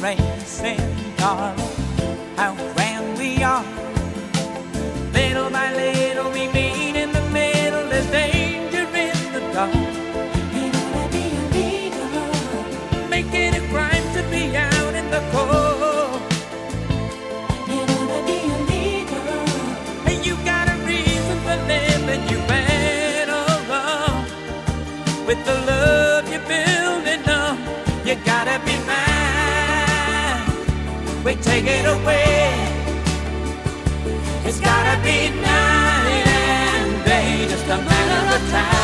racing, darling, how grand we are. Little by little we meet in the middle, there's danger in the dark. It ought to be illegal, make it a crime to be out in the cold. It ought to be illegal, and you got a reason for living, you better run with the love you're building up. You gotta be mine, we take it away. It's gotta be night and day, just a matter of time.